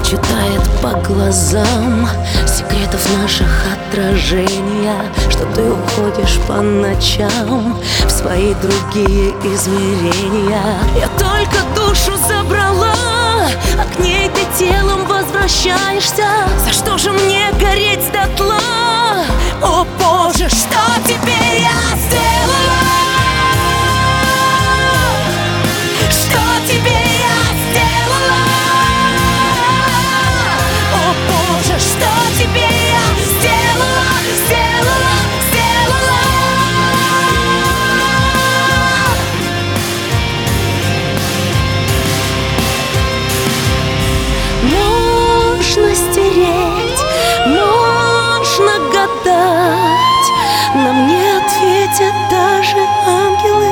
читает по глазам секретов наших отражения, что ты уходишь по ночам в свои другие измерения. Я только душу забрала, а к ней ты телом возвращаешься. За что же мне гореть дотла? О Боже, что тебе я сделала? Что тебе я сделала? О Боже, что тебе я сделала? Сделала, сделала. Можно стереть, можно гадать, нам не ответят даже ангелы.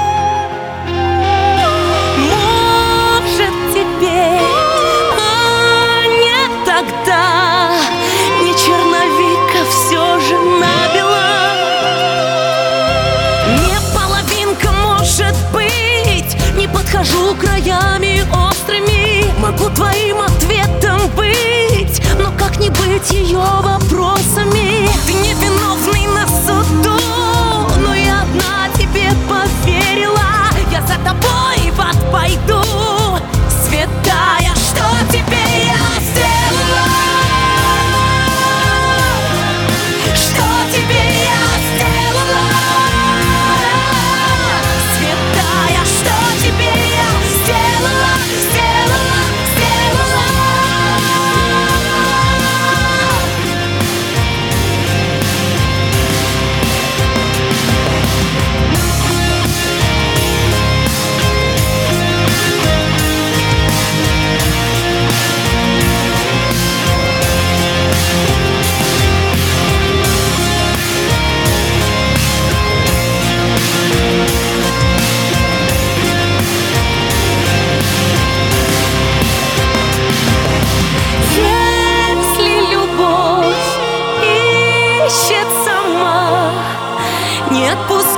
Может теперь, а не тогда, не черновика все же набила. Не половинка, может быть, не подхожу краями острыми. Могу твоим ответом быть, но как не быть ее вопросами? Ты невиновный на суду, но я одна тебе поверила. Я за тобой в ад пойду, святая, что тебе я сделала? Что тебе я сделала? Святая, что тебе я сделала? Сделала, сделала. Если любовь ищет сама, не отпускай.